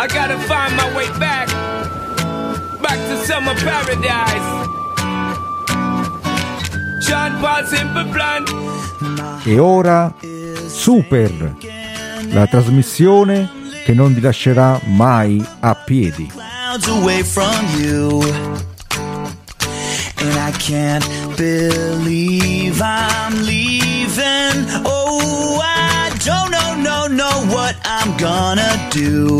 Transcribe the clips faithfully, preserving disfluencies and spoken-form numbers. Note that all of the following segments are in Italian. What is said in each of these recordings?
gotta find my way back, back to summer paradise. John Paul Simple Plan. E ora Super, la trasmissione che non vi lascerà mai a piedi. Away from you, and I can't believe I'm leaving. Oh, I don't know, no, know what I'm gonna do,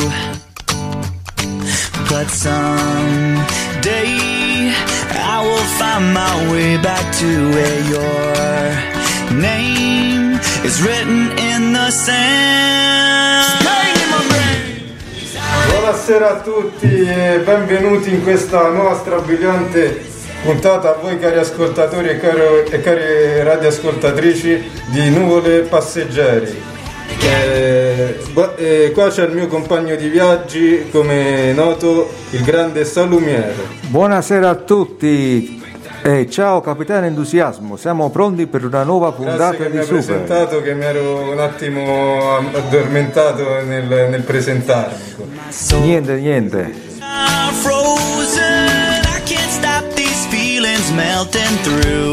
but someday I will find my way back to where your name is written in the sand. Buonasera a tutti e benvenuti in questa nuova strabiliante puntata a voi cari ascoltatori e, caro, e cari radioascoltatrici di Nuvole Passeggeri. Eh, eh, qua c'è il mio compagno di viaggi, come noto, il grande Salumiere. Buonasera a tutti. Eh, ciao capitano Entusiasmo, siamo pronti per una nuova puntata Grazie che di mi hai Super. presentato, che mi ero un attimo addormentato nel, nel presentarmi. Niente, niente. Frozen, I can't stop these feelings melting through,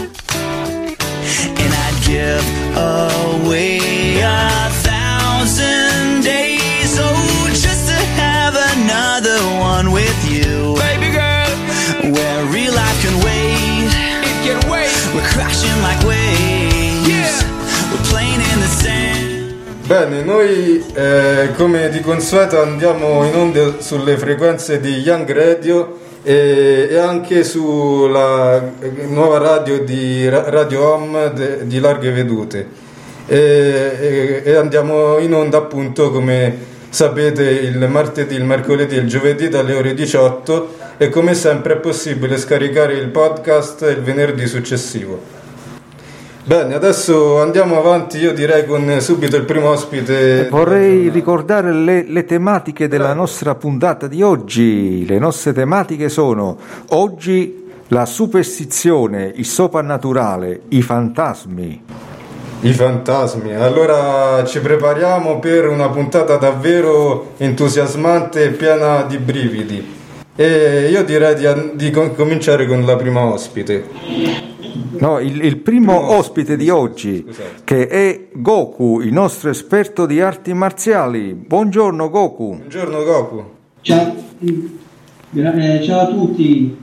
and I'd give away a thousand days, oh, just to have another one with you, Baby girl, where real life can wait, it can wait. we're crashing like waves, Yeah. we're playing in the sand. Bene, noi eh, come di consueto andiamo in onda sulle frequenze di Young Radio e, e anche sulla nuova radio di Radio Home de, di Larghe Vedute e, e, e andiamo in onda appunto, come sapete, il martedì, il mercoledì e il giovedì dalle ore diciotto, e come sempre è possibile scaricare il podcast il venerdì successivo. Bene, adesso andiamo avanti, io direi con subito il primo ospite. Vorrei ricordare le, le tematiche della nostra puntata di oggi. Le nostre tematiche sono oggi la superstizione, il soprannaturale, i fantasmi. I fantasmi. Allora ci prepariamo per una puntata davvero entusiasmante e piena di brividi. E io direi di, di com- cominciare con la prima ospite. No, il, il primo Primo ospite di oggi, scusate. che è Goku, il nostro esperto di arti marziali. Buongiorno Goku. Buongiorno Goku. Ciao, eh, ciao a tutti.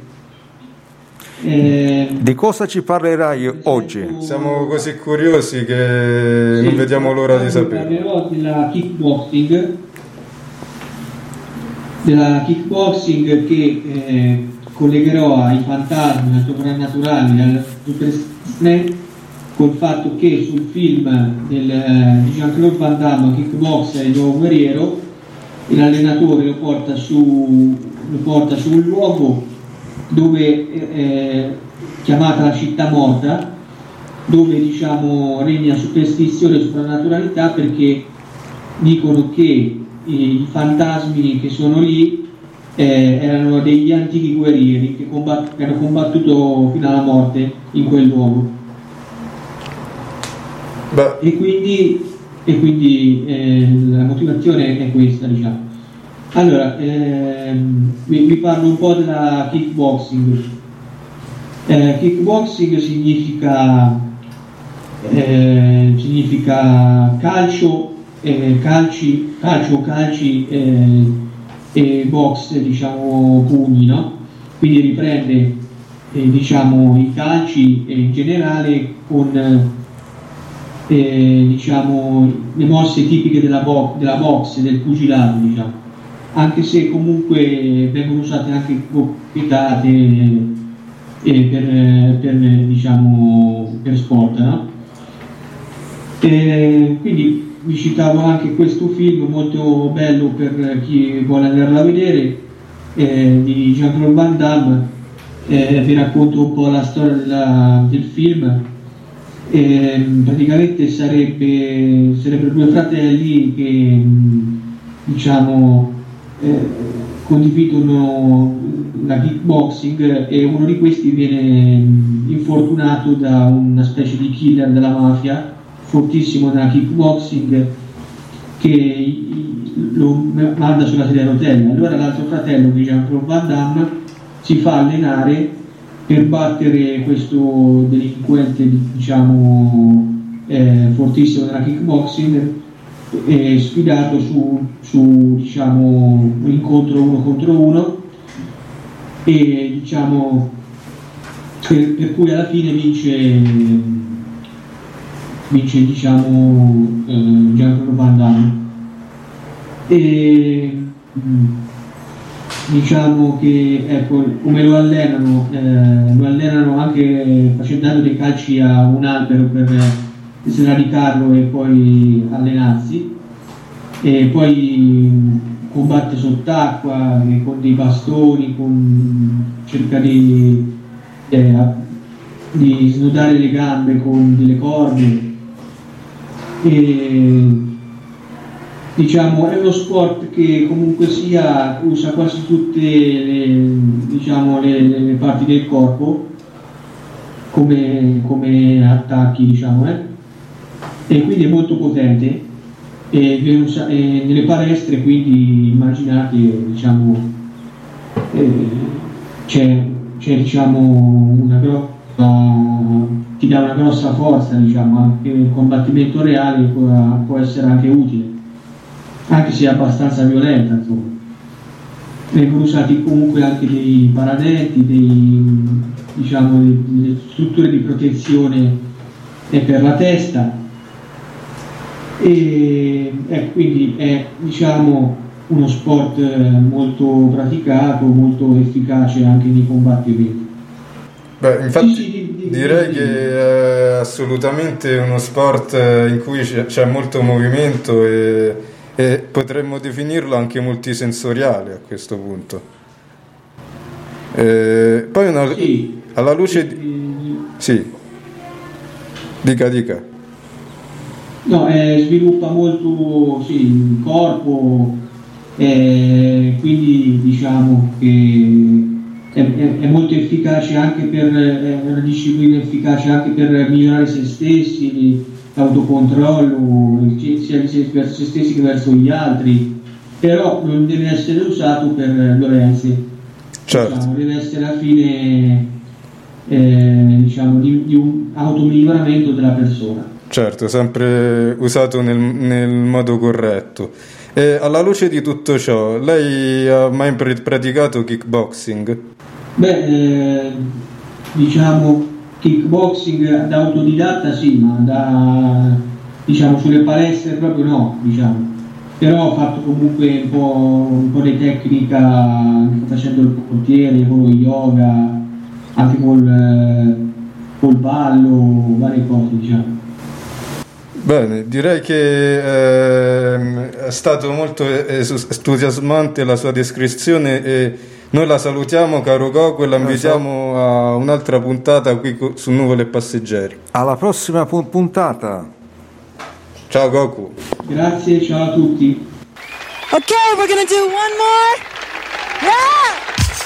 Eh, Di cosa ci parlerai oggi? Siamo così curiosi che non vediamo l'ora di sapere. Parlerò della kickboxing, della kickboxing che eh, collegherò ai fantasmi, ai soprannaturali, alla superstizione, col fatto che sul film del, di Jean-Claude Van Damme, Kickboxer, il nuovo guerriero, l'allenatore lo porta su, lo porta su un luogo dove eh, chiamata la città morta, dove diciamo regna superstizione e soprannaturalità, perché dicono che i fantasmi che sono lì eh, erano degli antichi guerrieri che, combatt- che hanno combattuto fino alla morte in quel luogo. Beh, E quindi, e quindi eh, la motivazione è questa, diciamo. Allora, ehm, vi, vi parlo un po' della kickboxing. Eh, kickboxing significa, eh, significa calcio, eh, calci, calcio, calci eh, e box, diciamo pugni, no? Quindi riprende eh, diciamo i calci eh, in generale con eh, diciamo le mosse tipiche della, bo- della box, del pugilato, diciamo. Anche se comunque vengono usate anche proprietà eh, per, per, diciamo, per sport, no? E quindi vi citavo anche questo film molto bello per chi vuole andarlo a vedere, eh, di Jean-Claude Van Damme. Eh, vi racconto un po' la storia della, del film. Eh, praticamente sarebbe sarebbero due fratelli che diciamo eh, condividono la kickboxing, e uno di questi viene infortunato da una specie di killer della mafia fortissimo nella kickboxing, che lo manda sulla sedia a rotelle. Allora l'altro fratello, che Jean-Claude Van Damme, si fa allenare per battere questo delinquente, diciamo, eh, fortissimo della kickboxing, eh, sfidato su, su diciamo, un incontro uno contro uno, e diciamo per, per cui alla fine vince vince diciamo eh, Jean-Claude Van Damme. E diciamo che ecco, come lo allenano eh, lo allenano anche facendo, dando dei calci a un albero per sradicarlo e poi allenarsi, e poi combatte sott'acqua con dei bastoni, con, cerca di, eh, di snodare le gambe con delle corde, e diciamo è uno sport che comunque sia usa quasi tutte le, diciamo, le, le parti del corpo come, come attacchi, diciamo, eh? E quindi è molto potente, e, e nelle palestre, quindi immaginate, diciamo, eh, c'è, c'è diciamo una grossa, ti dà una grossa forza, diciamo, anche il combattimento reale può, può essere anche utile, anche se è abbastanza violenta, insomma. Vengono usati comunque anche dei paradenti, dei, diciamo, delle strutture di protezione per la testa, e, e quindi è, diciamo, uno sport molto praticato, molto efficace anche nei combattimenti. Beh, infatti Sì, sì, di- di- direi di- che è assolutamente uno sport in cui c'è, c'è molto movimento, e, e potremmo definirlo anche multisensoriale a questo punto. E poi una- Sì. alla luce di... Eh, Sì, dica dica. No, eh, sviluppa molto, sì, il corpo, eh, quindi diciamo che è, è- è molto efficace anche per, è una disciplina efficace anche per migliorare se stessi, l'autocontrollo, sia se- verso se stessi che verso gli altri, però non deve essere usato per violenze. Certo. Diciamo, deve essere alla fine eh, diciamo, di, di un automiglioramento della persona. Certo, sempre usato nel, nel modo corretto. E alla luce di tutto ciò, lei ha mai pr- praticato kickboxing? Beh, eh, diciamo kickboxing da autodidatta sì, ma da, diciamo, sulle palestre proprio no, diciamo. Però ho fatto comunque un po', un po' di tecnica, anche facendo il portiere, con lo yoga, anche col, eh, col ballo, varie cose, diciamo. Bene, direi che ehm, è stato molto es- entusiasmante la sua descrizione, e noi la salutiamo, caro Goku, e la invitiamo a un'altra puntata qui co- su Nuvole e Passeggeri. Alla prossima pu- puntata. Ciao Goku. Grazie, ciao a tutti. Okay, we're gonna do one more. Yeah!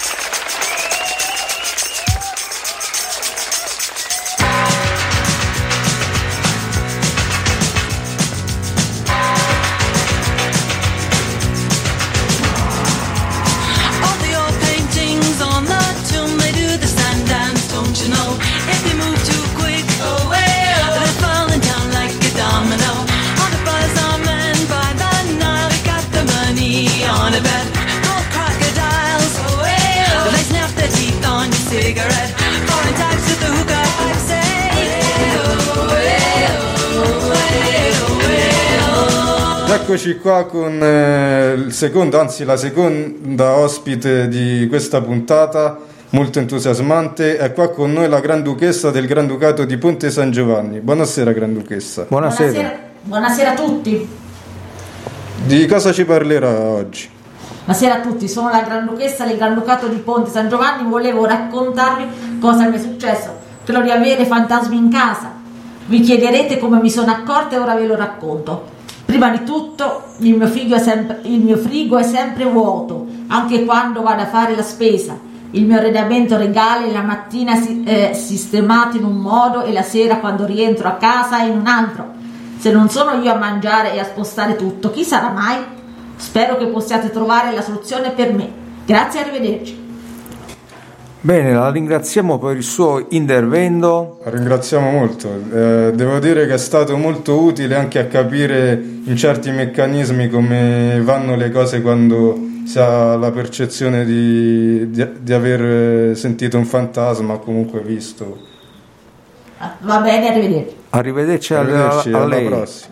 All the old paintings on the tomb, they do the sand dance, don't you know? If you move too quick, oh, well, they're falling down like a domino. All the buzz on men by the Nile, they got the money on a bet. Gold crocodiles, oh, well, they snap their teeth on your cigarette. Foreign types with the hookah pipe say, oh, well, oh, well, oh, well. Eccoci qua con eh, il secondo, anzi la seconda ospite di questa puntata, molto entusiasmante. È qua con noi la Granduchessa del Granducato di Ponte San Giovanni. Buonasera Granduchessa. Buonasera. Buonasera, buonasera a tutti. Di cosa ci parlerà oggi? Buonasera a tutti, sono la Granduchessa del Granducato di Ponte San Giovanni. Volevo raccontarvi cosa mi è successo. Quello di avere fantasmi in casa. Vi chiederete come mi sono accorta e ora ve lo racconto. Prima di tutto, il mio frigo è sempre, il mio frigo è sempre vuoto, anche quando vado a fare la spesa. Il mio arredamento regale la mattina si, è sistemato in un modo e la sera quando rientro a casa in un altro. Se non sono io a mangiare e a spostare tutto, chi sarà mai? Spero che possiate trovare la soluzione per me. Grazie e arrivederci. Bene, la ringraziamo per il suo intervento. La ringraziamo molto. Eh, devo dire che è stato molto utile anche a capire in certi meccanismi come vanno le cose quando si ha la percezione di, di, di aver sentito un fantasma o comunque visto. Va bene, arrivederci. Arrivederci, Arrivederci a, a alla lei. prossima.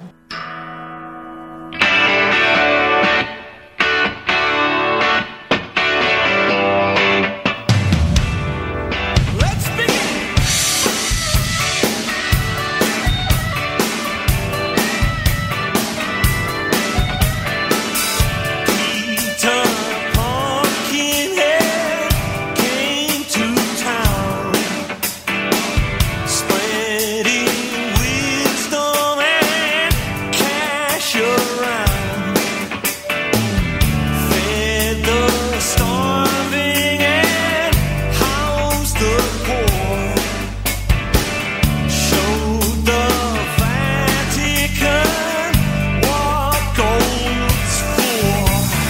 Let's begin. Peter Pumpkinhead came to town, spreading wisdom and cash around, fed the starving and housed the poor, showed the Vatican what gold's for.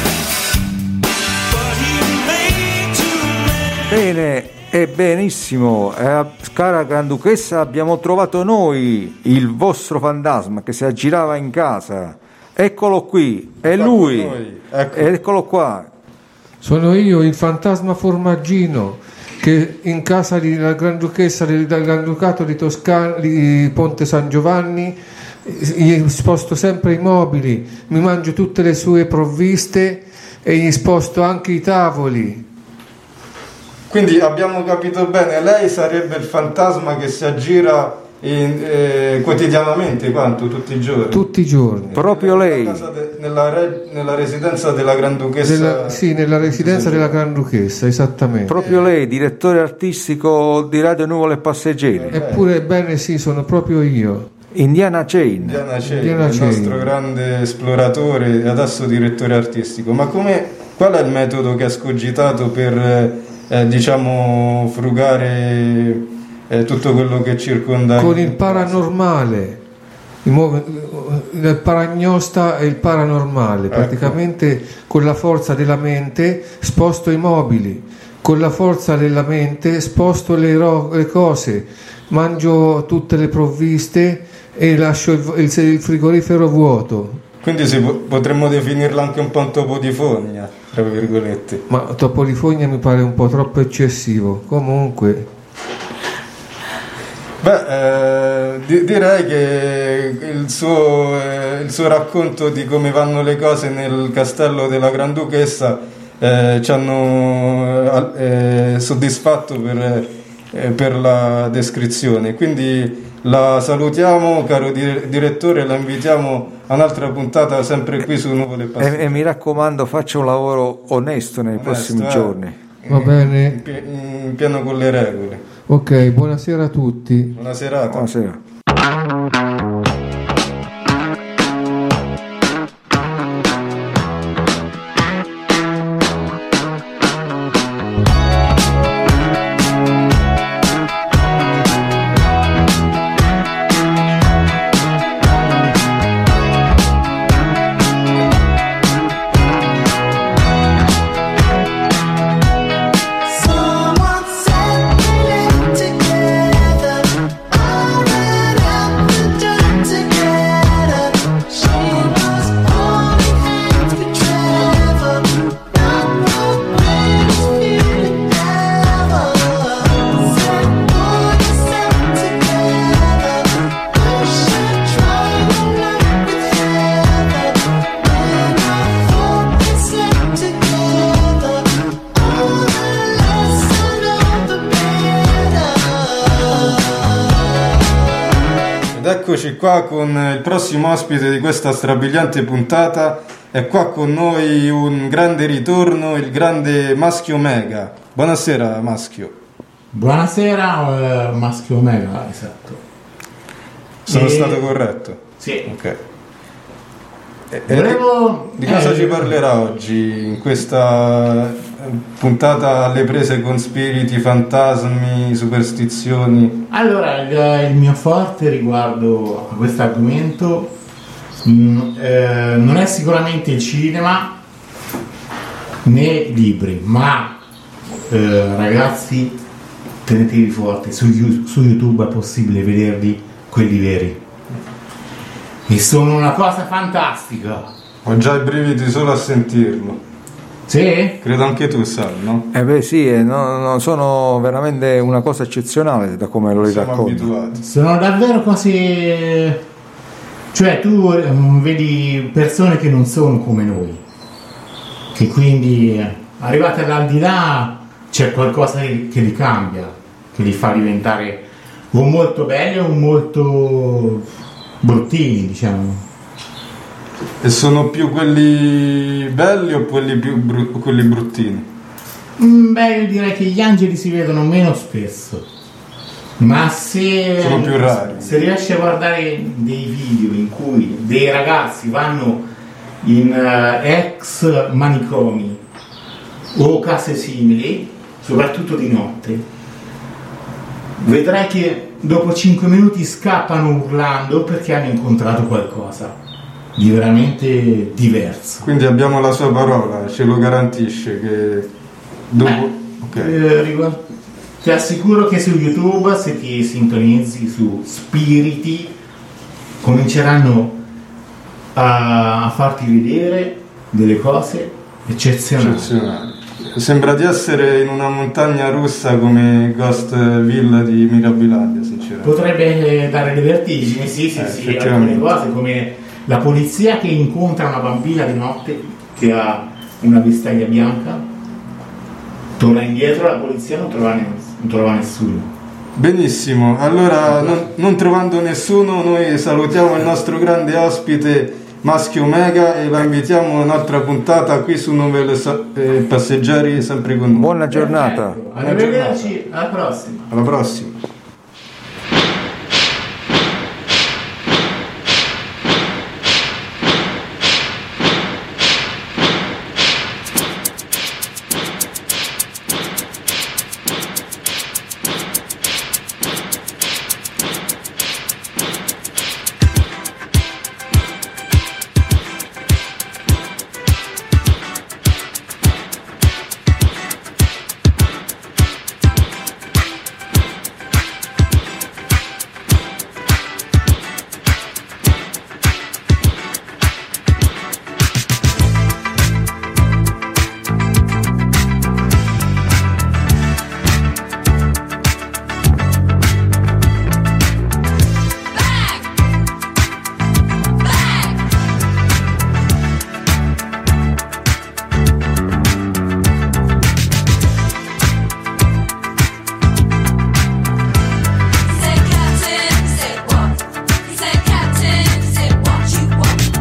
But he made too many. Bene, e benissimo, eh, cara Granduchessa, abbiamo trovato noi il vostro fantasma che si aggirava in casa. Eccolo qui, è Qua lui, con noi, ecco. eccolo qua. Sono io, il fantasma formaggino, che in casa della Granduchessa del del Granducato di Toscana, di Ponte San Giovanni, eh, gli sposto sempre i mobili, mi mangio tutte le sue provviste e gli sposto anche i tavoli. Quindi abbiamo capito bene, lei sarebbe il fantasma che si aggira in- eh, quotidianamente, quanto? Tutti i giorni? Tutti i giorni. Proprio Nella lei. casa de- nella, re- nella residenza della Granduchessa. Della- sì, nella residenza della Granduchessa, esattamente. Proprio lei, direttore artistico di Radio Nuvole e Passeggeri. Eppure, bene, sì, sono proprio io. Indiana Chain. Indiana Chain, Indiana il Chain. nostro grande esploratore e adesso direttore artistico. Ma come, qual è il metodo che ha scogitato per eh, diciamo frugare eh, tutto quello che circonda Con il paranormale, il, mo- il paragnosta e il paranormale, Ecco. praticamente con la forza della mente sposto i mobili, con la forza della mente sposto le, ro- le cose, mangio tutte le provviste e lascio il, il- il frigorifero vuoto. Quindi si po- potremmo definirla anche un po' un topo di fogna, tra virgolette. Ma Topolifogna mi pare un po' troppo eccessivo. Comunque, Beh, eh, di- direi che il suo, eh, il suo racconto di come vanno le cose nel castello della Granduchessa eh, ci hanno eh, soddisfatto per, eh, per la descrizione. Quindi la salutiamo, caro di- direttore, la invitiamo a un'altra puntata sempre qui su Nuvole e E, Passeggeri. e mi raccomando, faccia un lavoro onesto nei Onesto, prossimi eh. giorni. va In bene. pie- in pieno con le regole. Ok, buonasera a tutti. Buona serata. Buonasera. Someone said we lived together. I ran out the door together. She was holding hands with Trevor. Not the greatest feeling ever. Said boy, you sat together. We should try your luck with Heather. When I thought we slept together. All the less I know, the better. Ed eccoci qua con il prossimo ospite di questa strabiliante puntata. È qua con noi un grande ritorno, il grande Maschio Mega. Buonasera Maschio. Buonasera, eh, Maschio Omega, esatto. Sono E- stato corretto? Sì. Ok. E- e Volevo... di cosa eh, ci parlerà oggi in questa eh, puntata alle prese con spiriti, fantasmi, superstizioni? Allora, il, il mio forte riguardo a questo argomento Mm, eh, non è sicuramente il cinema né i libri, ma eh, ragazzi, tenetevi forti, su, su YouTube è possibile vederli quelli veri e sono una cosa fantastica. Ho già i brividi solo a sentirlo. Sì? Credo anche tu, sai, no? Eh beh sì, eh, no, no, sono veramente una cosa eccezionale da come lo Siamo racconto. abituati. Sono davvero cose, cioè tu um, vedi persone che non sono come noi, che quindi eh, arrivate all'aldilà c'è qualcosa che, che li cambia, che li fa diventare o molto belli o molto bruttini, diciamo. E sono più quelli belli o quelli, più bru- quelli bruttini? Mm, beh, io direi che gli angeli si vedono meno spesso, ma se, Sono più rari. se riesci a guardare dei video in cui dei ragazzi vanno in uh, ex manicomi o case simili, soprattutto di notte, vedrai che dopo cinque minuti scappano urlando perché hanno incontrato qualcosa di veramente diverso. Quindi abbiamo la sua parola, ce lo garantisce che dopo... Eh, ok. eh, riguardo- ti assicuro che su YouTube, se ti sintonizzi su spiriti, cominceranno a, a farti vedere delle cose eccezionali. Eccezionale. Sembra di essere in una montagna russa come Ghost Villa di Mirabilandia, sinceramente. Potrebbe dare le vertigini, sì, sì, Eh, sì, effettivamente. alcune cose come la polizia che incontra una bambina di notte che ha una vestaglia bianca, torna indietro, la polizia non trova, ne- non trova nessuno. Benissimo, allora non, non trovando nessuno noi salutiamo il nostro grande ospite Maschio Omega e la invitiamo a un'altra puntata qui su Novelle Sa- eh, Passeggeri, sempre con noi. Buona giornata. Perfetto. Arrivederci, alla prossima. Alla prossima. Say captain, say what? Say captain, say what you want.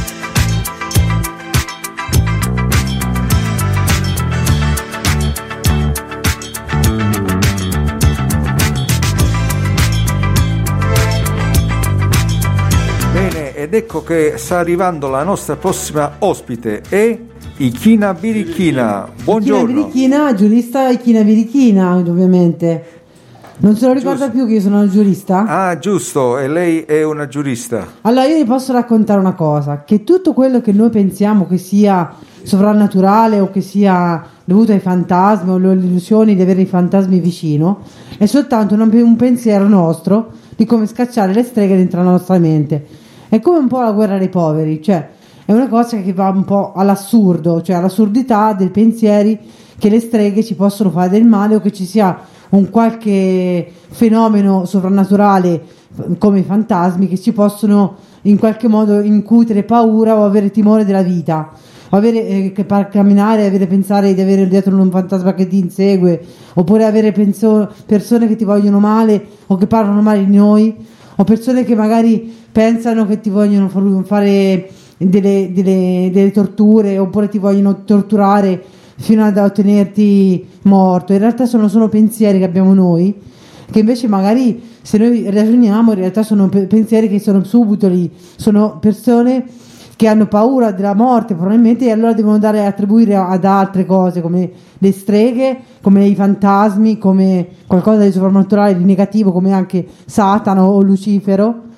Bene, ed ecco che sta arrivando la nostra prossima ospite, è Ichina Birichina. Ichina Buongiorno. Birichina, giurista Ichina Birichina, ovviamente. Non se lo ricorda Giusto. più che io sono una giurista? Ah, giusto, e lei è una giurista. Allora io vi posso raccontare una cosa, che tutto quello che noi pensiamo che sia sovrannaturale o che sia dovuto ai fantasmi o le illusioni di avere i fantasmi vicino, è soltanto un, un pensiero nostro di come scacciare le streghe dentro la nostra mente. È come un po' la guerra dei poveri, cioè è una cosa che va un po' all'assurdo, cioè all'assurdità dei pensieri che le streghe ci possono fare del male o che ci sia un qualche fenomeno sovrannaturale come i fantasmi che ci possono in qualche modo incutere paura o avere timore della vita, o avere eh, che per camminare avere pensare di avere dietro un fantasma che ti insegue, oppure avere penso- persone che ti vogliono male o che parlano male di noi, o persone che magari pensano che ti vogliono far- fare delle, delle, delle torture, oppure ti vogliono torturare fino ad ottenerti morto. In realtà sono solo pensieri che abbiamo noi, che invece magari se noi ragioniamo in realtà sono pe- pensieri che sono subito lì, sono persone che hanno paura della morte probabilmente, e allora devono dare attribuire ad altre cose come le streghe, come i fantasmi, come qualcosa di sovrannaturale, di negativo, come anche Satana o Lucifero,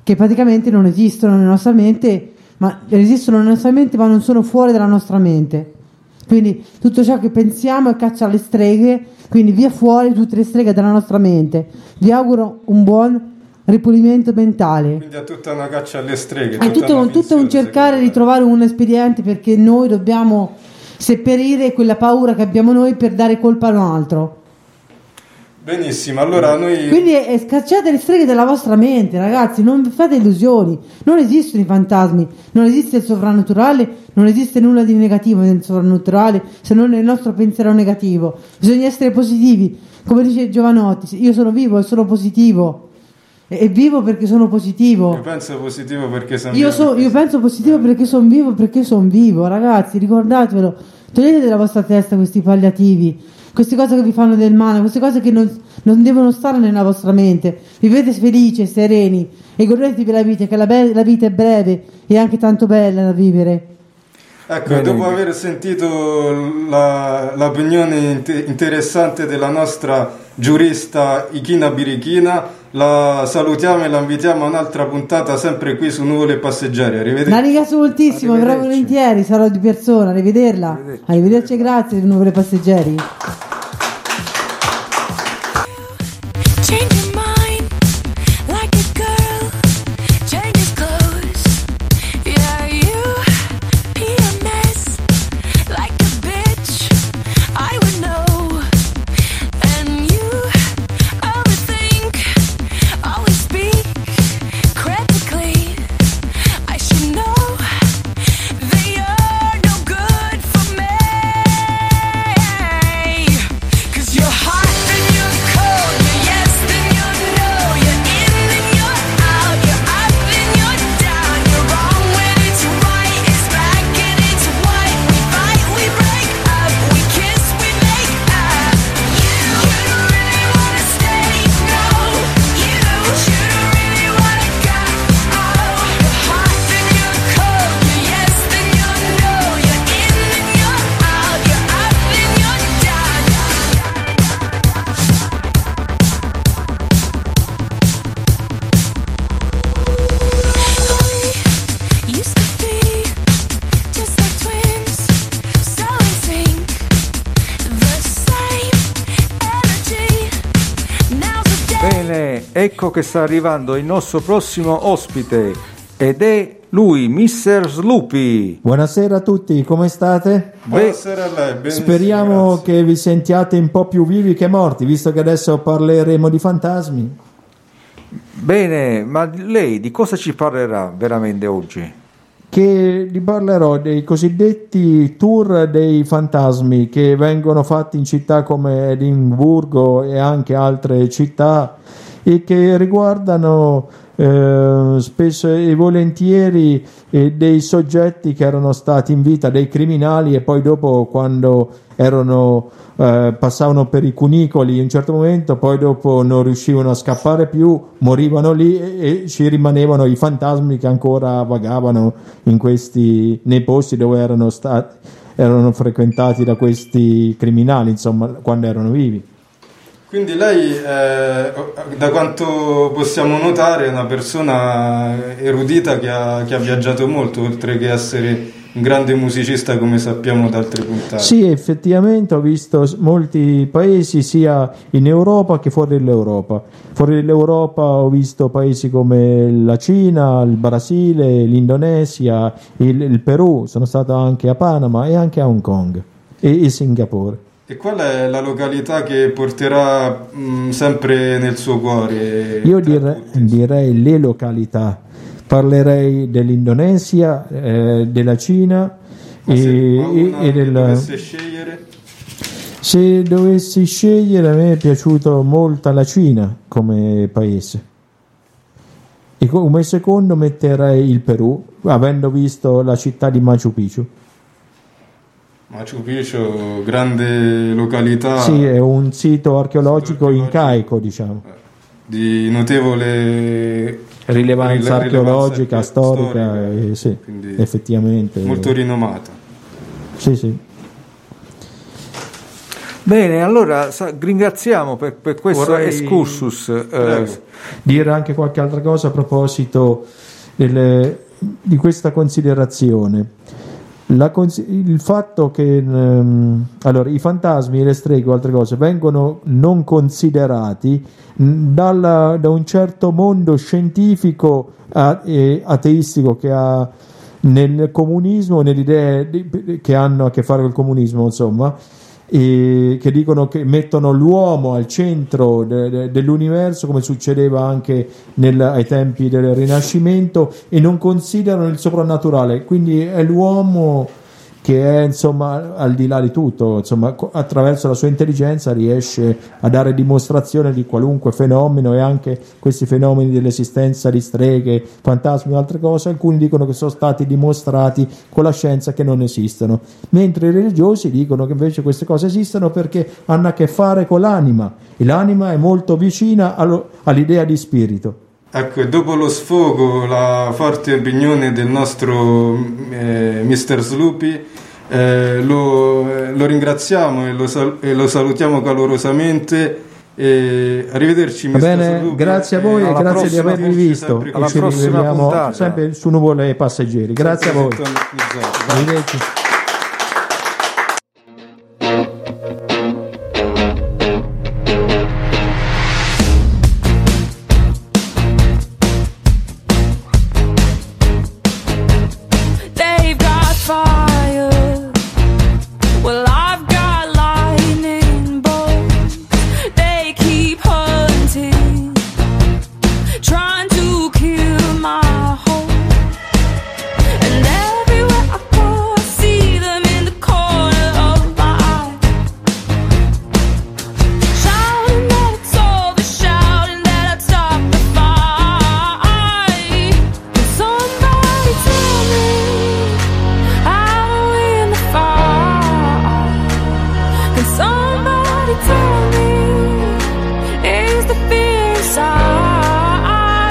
che praticamente non esistono nella nostra mente, ma esistono nella nostra mente ma non sono fuori dalla nostra mente. Quindi tutto ciò che pensiamo è caccia alle streghe, quindi via fuori tutte le streghe dalla nostra mente. Vi auguro un buon ripulimento mentale. Quindi è tutta una caccia alle streghe. È tutto, un, tutto un cercare di trovare un espediente, perché noi dobbiamo seppellire quella paura che abbiamo noi per dare colpa a un altro. Benissimo, allora noi... Quindi eh, scacciate le streghe dalla vostra mente, ragazzi, non vi fate illusioni, non esistono i fantasmi, non esiste il sovrannaturale, non esiste nulla di negativo nel sovrannaturale se non nel nostro pensiero negativo. Bisogna essere positivi, come dice Giovanotti, io sono vivo e sono positivo, e, e vivo perché sono positivo. Io penso positivo perché sono io vivo. So, io penso positivo perché sono vivo, perché sono vivo, ragazzi, ricordatevelo, togliete dalla vostra testa questi palliativi, queste cose che vi fanno del male, queste cose che non, non devono stare nella vostra mente. Vivete felici, sereni e godetevi la vita, che la, be- la vita è breve e anche tanto bella da vivere. Ecco, Bene. Dopo aver sentito la, l'opinione int- interessante della nostra giurista Ichina Birichina, la salutiamo e la invitiamo a un'altra puntata sempre qui su Nuvole Passeggeri. Arrivederci. La ringrazio moltissimo, verrò Arrivederci. volentieri, sarò di persona, arrivederla. Arrivederci. Arrivederci e grazie, Nuvole Passeggeri. Change your mind like a girl changes clothes. Yeah, you be a mess like a bitch. I would know. And you overthink, always speak critically. I should know that you're no good for me. 'Cause you're hot and you're cold, you're yes then you're no, you're in then you're out, you're up then you're down, you're wrong when it's right, it's black and it's white, we fight, we break up, we kiss, we make up. You, you don't really wanna stay, no, you, you don't really wanna go. Oh, you're hot then you're cold, you're yes then you're no, you're in then you're out, you're up then you're down. We used to be just like twins, so in sync, the same energy. Now's the day. Bene, ecco che sta arrivando il nostro prossimo ospite ed è lui, mister Sloopy. Buonasera a tutti, come state? Buonasera a lei, benissimo, Speriamo grazie. che vi sentiate un po' più vivi che morti, visto che adesso parleremo di fantasmi. Bene, ma lei di cosa ci parlerà veramente oggi? Che vi parlerò dei cosiddetti tour dei fantasmi che vengono fatti in città come Edimburgo e anche altre città e che riguardano eh, spesso e volentieri eh, dei soggetti che erano stati in vita, dei criminali, e poi dopo quando erano eh, passavano per i cunicoli in un certo momento, poi dopo non riuscivano a scappare più, morivano lì e, e ci rimanevano i fantasmi che ancora vagavano in questi, nei posti dove erano stati erano frequentati da questi criminali, insomma, quando erano vivi. Quindi lei, eh, da quanto possiamo notare, è una persona erudita che ha, che ha viaggiato molto, oltre che essere un grande musicista, come sappiamo da altre puntate. Sì, effettivamente ho visto s- molti paesi sia in Europa che fuori dall'Europa. Fuori dall'Europa ho visto paesi come la Cina, il Brasile, l'Indonesia, il, il Perù, sono stato anche a Panama e anche a Hong Kong e, e Singapore. E qual è la località che porterà mh, sempre nel suo cuore? Io dire- direi le località, parlerei dell'Indonesia, eh, della Cina Ma e, se e- qualcuno e del... dovesse scegliere? Se dovessi scegliere, a me è piaciuto molto la Cina come paese. E come secondo metterei il Perù, avendo visto la città di Machu Picchu. Machu Picchu, grande località. Sì, è un sito archeologico incaico, diciamo. Di notevole Rilevanza rile- archeologica, rilevanza storica, storica, eh, sì, quindi effettivamente. molto rinomata. Sì, sì. Bene, allora sa- ringraziamo per, per questo Vorrei- excursus. eh, dire anche qualche altra cosa a proposito delle- di questa considerazione. La cons- il fatto che ehm, allora, i fantasmi e le streghe o altre cose vengono non considerati mh, dalla- da un certo mondo scientifico a- e ateistico che ha nel comunismo, nelle idee di- che hanno a che fare col comunismo, insomma, e che dicono che mettono l'uomo al centro de- de- dell'universo, come succedeva anche nel- ai tempi del Rinascimento, e non considerano il soprannaturale. Quindi è l'uomo che è, insomma, al di là di tutto, insomma, co- attraverso la sua intelligenza riesce a dare dimostrazione di qualunque fenomeno, e anche questi fenomeni dell'esistenza di streghe, fantasmi o altre cose, alcuni dicono che sono stati dimostrati con la scienza che non esistono, mentre i religiosi dicono che invece queste cose esistono perché hanno a che fare con l'anima, e l'anima è molto vicina allo- all'idea di spirito. Ecco, e dopo lo sfogo, la forte opinione del nostro eh, mister Sloopy, eh, lo, eh, lo ringraziamo e lo, sal- e lo salutiamo calorosamente. E arrivederci, Va mister bene, Sloopy. grazie a voi e alla grazie di prossima, avermi forse visto. sempre E con- ci rivediamo sempre su Nuvole Passeggeri. Grazie a voi. Sintonizzati. Arrivederci. They've got fire. Well, I've got lightning bolts. They keep hunting, trying to kill my hope. And everywhere I go, I see them in the corner of my eye, shouting that it's over, shouting that I'd stop the fight. Can somebody tell me how to win the fight? Can somebody tell me, is the fear inside?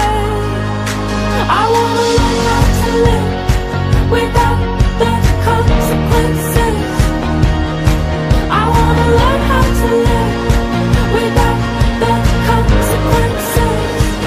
I wanna learn how to live without the consequences. I wanna learn how to live without the consequences.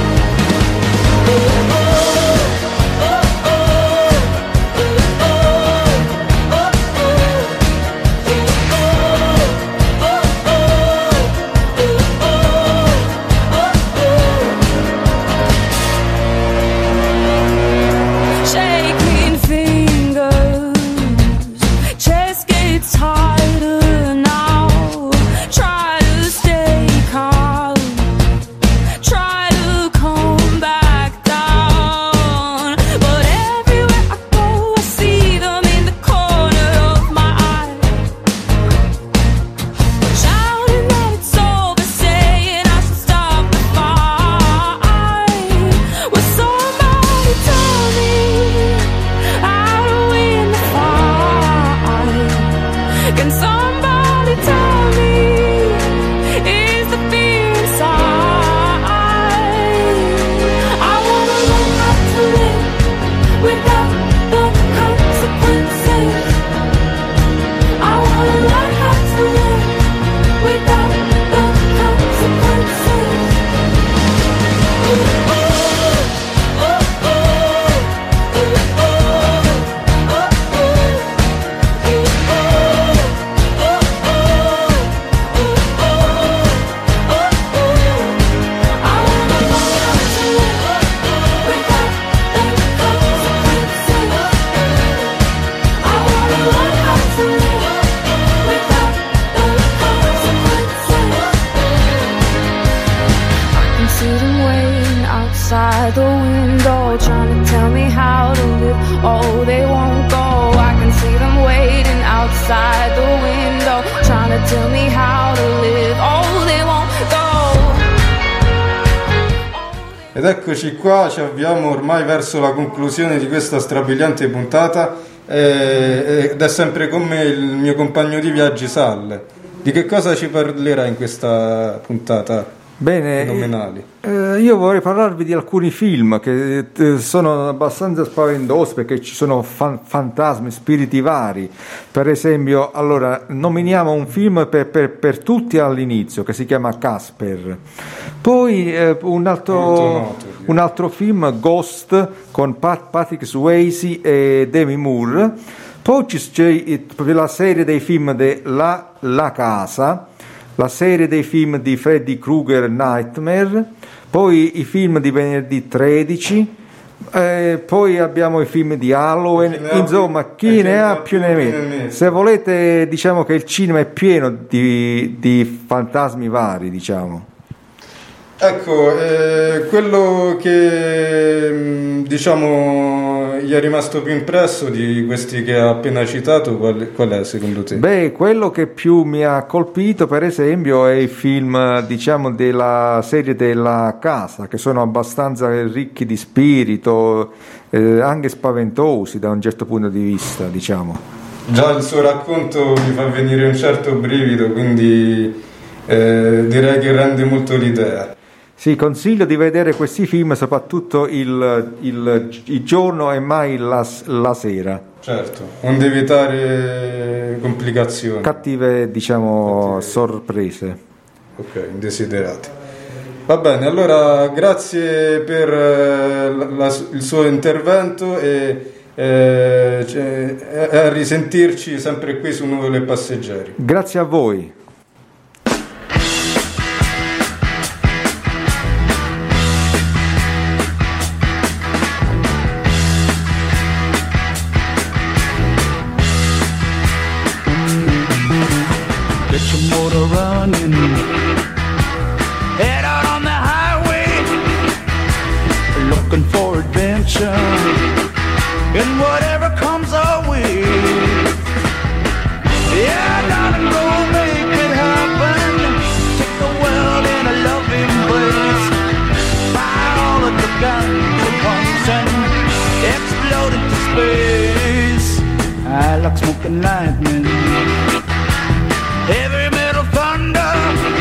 Shaking fingers, chest gets tighter now. Try to stay calm, try to come back down. But everywhere I go, I see them in the corner of my eye, shouting that it's over, saying I should stop the fight. Will somebody tell me how to win the fight? Can somebody tell me, is the fear inside? I wanna learn how to live without the consequences. I wanna learn how to live without the consequences. I can see them waiting outside the window, trying to tell me how to live. Oh, they won't go. I can see them waiting outside the window, trying to tell me how to live. Oh, they won't go. Ed eccoci qua, ci avviamo ormai verso la conclusione di questa strabiliante puntata, eh, ed è sempre con me il mio compagno di viaggi Salle. Di che cosa ci parlerà in questa puntata? Bene, fenomenali. eh, io vorrei parlarvi di alcuni film che eh, sono abbastanza spaventosi perché ci sono fan- fantasmi, spiriti vari. Per esempio, allora, nominiamo un film per, per- per tutti all'inizio che si chiama Casper. Poi eh, un, altro, Molto noto, direi. un altro film, Ghost, con Pat- Patrick Swayze e Demi Moore. Poi ci- c'è eh, la serie dei film de La, La Casa, la serie dei film di Freddy Krueger Nightmare, poi i film di venerdì tredici, eh, poi abbiamo i film di Halloween, Chi ne ha insomma più- chi ne ha più ne ne mette. mette. Se volete, diciamo che il cinema è pieno di, di fantasmi vari, diciamo. Ecco, eh, quello che mh, diciamo gli è rimasto più impresso di questi che ha appena citato, qual, qual è secondo te? Beh, quello che più mi ha colpito, per esempio, è il film, diciamo, della serie della Casa, che sono abbastanza ricchi di spirito, eh, anche spaventosi da un certo punto di vista, diciamo. Già il suo racconto mi fa venire un certo brivido, quindi eh, direi che rende molto l'idea. Sì, consiglio di vedere questi film soprattutto il, il, il giorno e mai la, la sera. Certo, onde evitare complicazioni. Cattive, diciamo, Cattive. sorprese. Ok, indesiderati. Va bene, allora grazie per eh, la- la- il suo intervento e eh, cioè, e a risentirci sempre qui su Nuvole Passeggeri. Grazie a voi. Get your motor running. Head out on the highway, looking for adventure. And whatever comes our way. Yeah, darling, go make it happen. Take the world in a loving embrace. Fire all of the guns at once and explode into space. I like smoking lightning. Heavy metal thunder,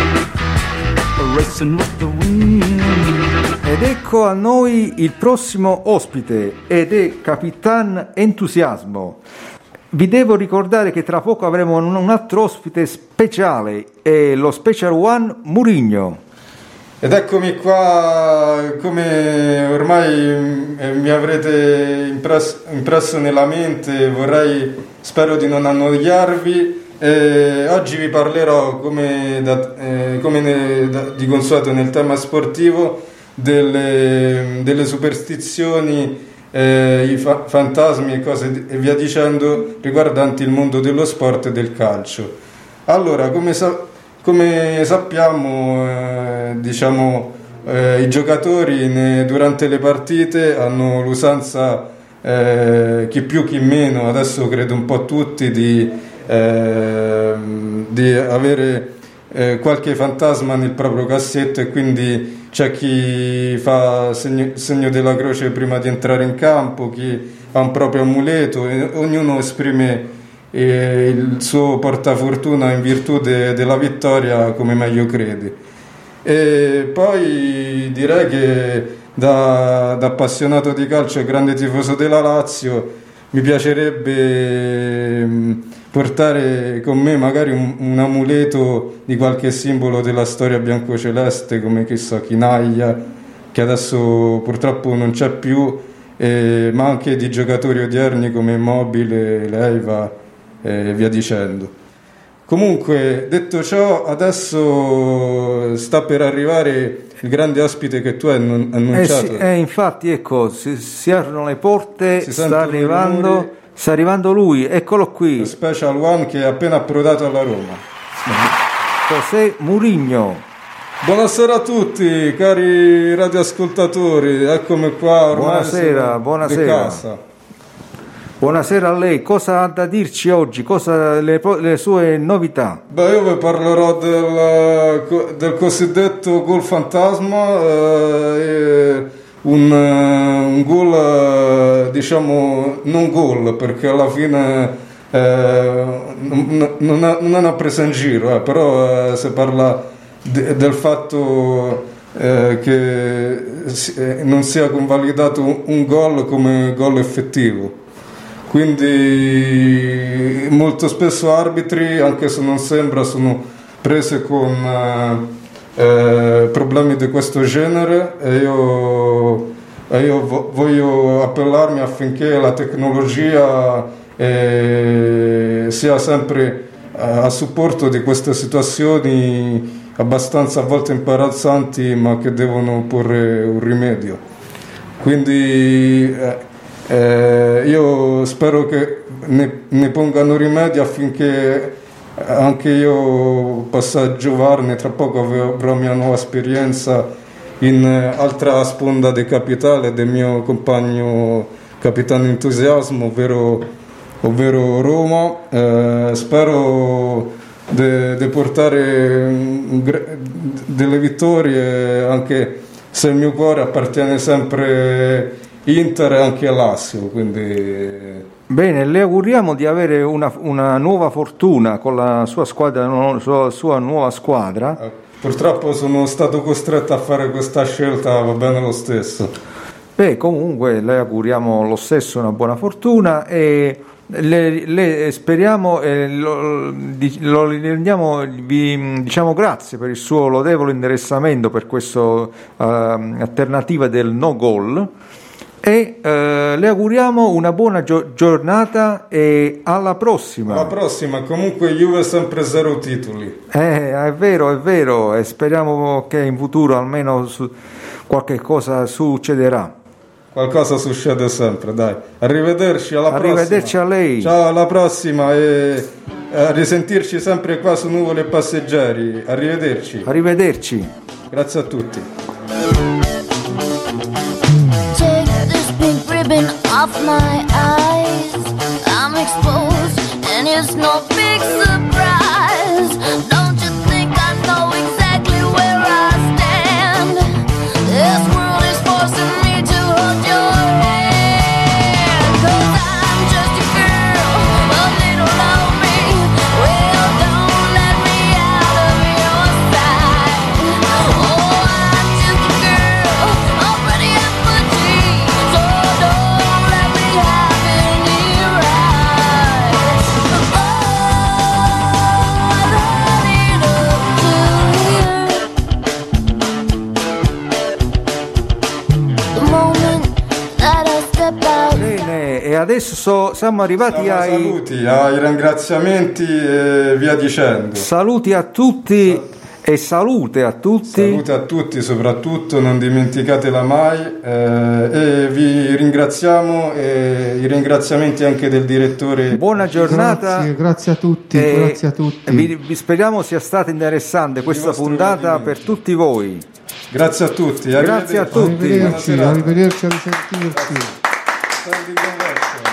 racing with the wind. Ed ecco a noi il prossimo ospite ed è Capitan Entusiasmo. Vi devo ricordare che tra poco avremo un, un altro ospite speciale, è lo Special One Murigno. Ed eccomi qua, come ormai eh, mi avrete impresso, impresso nella mente, vorrei, spero di non annoiarvi. Eh, oggi vi parlerò, come, da, eh, come ne, da, di consueto nel tema sportivo, delle, delle superstizioni, eh, i fa- fantasmi e cose di- e via dicendo riguardanti il mondo dello sport e del calcio. Allora, come, sa- come sappiamo, eh, diciamo, eh, i giocatori ne- durante le partite hanno l'usanza, eh, chi più chi meno, adesso credo un po' tutti, di Ehm, di avere eh, qualche fantasma nel proprio cassetto, e quindi c'è chi fa segno, segno della croce prima di entrare in campo, chi ha un proprio amuleto, e ognuno esprime eh, il suo portafortuna in virtù de- della vittoria come meglio crede. E poi direi che da, da appassionato di calcio e grande tifoso della Lazio mi piacerebbe mh, portare con me magari un, un amuleto di qualche simbolo della storia biancoceleste, come che so, Chinaglia, che adesso purtroppo non c'è più, eh, ma anche di giocatori odierni come Immobile, Leiva e via dicendo. Comunque, detto ciò, adesso sta per arrivare il grande ospite che tu hai annu- Eh annunciato. sì, eh, infatti, ecco, si, si aprono le porte, Si sta sentono i arrivando, rumori. sta arrivando lui, eccolo qui, Lo Special One che è appena approdato alla Roma. José Mourinho. Buonasera a tutti, cari radioascoltatori, eccomi qua ormai. Buonasera, sono buonasera. di casa. Buonasera a lei, cosa ha da dirci oggi? Cosa le, le sue novità? Beh, io vi parlerò del, del cosiddetto gol fantasma, eh, un, un gol, eh, diciamo, non gol, perché alla fine eh, non, non, è, non è una presa in giro, eh, però eh, si parla de- del fatto eh, che si- eh, non sia convalidato un, un gol come gol effettivo. Quindi molto spesso arbitri, anche se non sembra, sono prese con eh, eh, problemi di questo genere, e io, e io vo- voglio appellarmi affinché la tecnologia eh, sia sempre eh, a supporto di queste situazioni abbastanza a volte imbarazzanti, ma che devono porre un rimedio. Quindi eh, eh, io spero che ne, ne pongano rimedio affinché anche io possa giovarne. Tra poco avrò mia nuova esperienza in altra sponda di capitale del mio compagno capitano entusiasmo, ovvero, ovvero Roma. Eh, spero di portare un gre- delle vittorie, anche se il mio cuore appartiene sempre Inter e anche Lazio, quindi Bene, le auguriamo di avere una, una nuova fortuna con la sua squadra, no, sua, sua nuova squadra. eh, purtroppo sono stato costretto a fare questa scelta, va bene lo stesso. Beh, comunque le auguriamo lo stesso una buona fortuna e le, le speriamo e lo, di- lo rendiamo, vi diciamo grazie per il suo lodevole interessamento per questa alternativa del no goal. E eh, le auguriamo una buona gio- giornata e alla prossima. Alla prossima, comunque Juve sempre zero titoli. Eh, è vero, è vero, e speriamo che in futuro almeno su- qualche cosa succederà. Qualcosa succede sempre, dai. Arrivederci, alla Arrivederci prossima. a lei. Ciao, alla prossima e a risentirci sempre qua su Nuvole e Passeggeri. Arrivederci. Arrivederci. Grazie a tutti. Take this pink ribbon off my eyes. I'm exposed, and it's no big surprise. Don't you think I know exactly where I stand? This world is forcing me to hold your hand. 'Cause I'm just a girl, a little lonely. Well, don't let me out of your sight. Oh, I'm just a girl, already at my teeth. So don't let me have any rights. Oh, I've had it up to here. The moment that I step out. Bene, e adesso so- siamo arrivati Siamo ai ai saluti, ai ringraziamenti e via dicendo. saluti a tutti e salute a tutti. Salute a tutti, soprattutto non dimenticatela mai, eh, e vi ringraziamo, e i ringraziamenti anche del direttore. Buona giornata. Grazie, grazie a tutti, e grazie a tutti. Vi, vi speriamo sia stata interessante questa vostri puntata gradimenti. per tutti voi. Grazie a tutti. Grazie a arrivederci. tutti. Buona Arrivederci, serata. arrivederci, a risentirci. Standing ovation.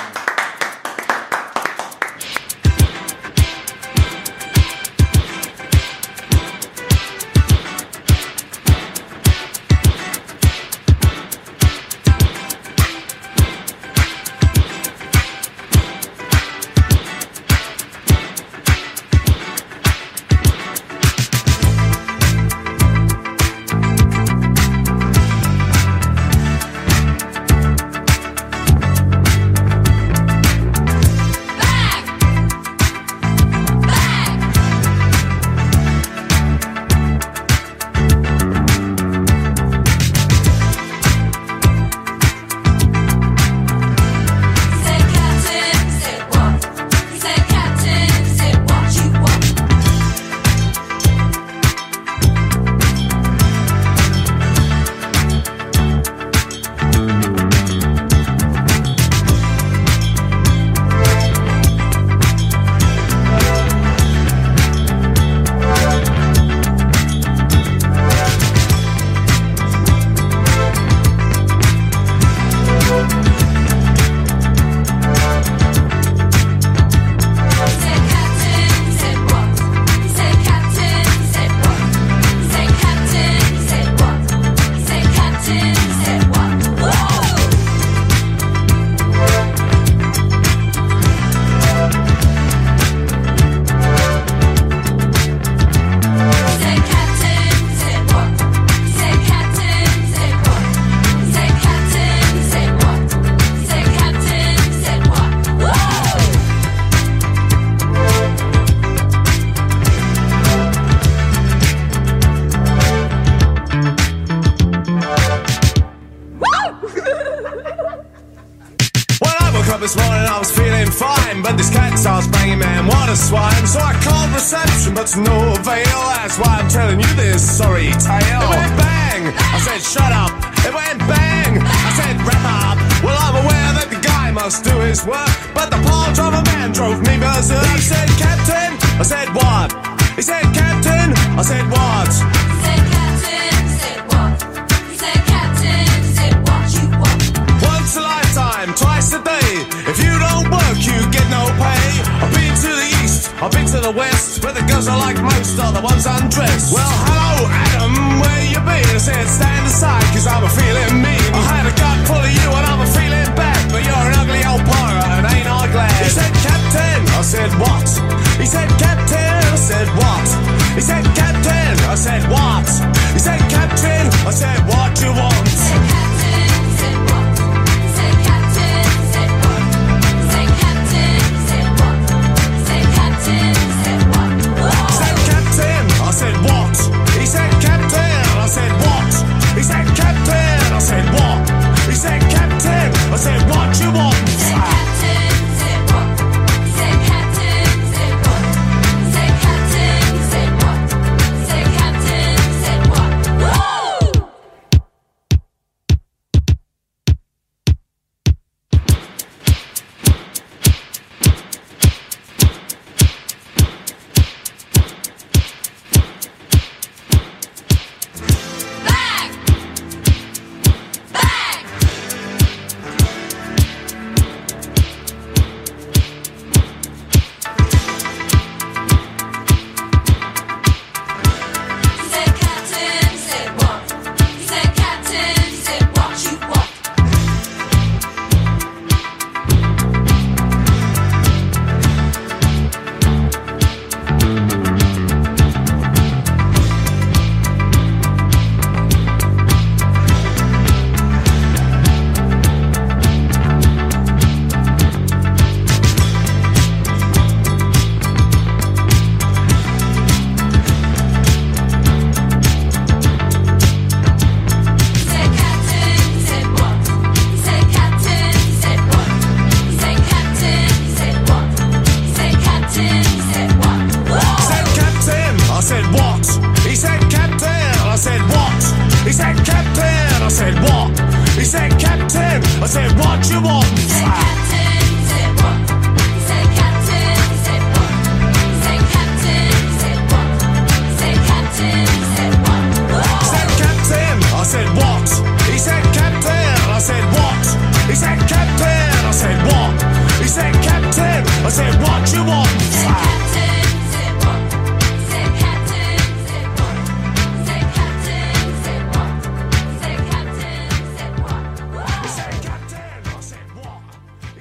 but this cat starts banging, man, what a swine. So I called reception, but to no avail. That's why I'm telling you this sorry tale. It went bang, I said shut up. It went bang, I said wrap up. Well, I'm aware that the guy must do his work, but the poor driver man drove me berserk. He said, Captain, I said what? He said, Captain, I said what? He said, Captain, he said what? He said, Captain, he said what you want. Once a lifetime, twice a day. If you don't work, you get no pay. I've been to the east, I've been to the west, where the girls I like most are the ones undressed. Well, hello, Adam, where you been? I said, stand aside, cause I'm a feeling mean. I had a gut full of you and I'm a feeling bad, but you're an ugly old pirate and ain't I glad. He said, Captain, I said, what? He said, Captain,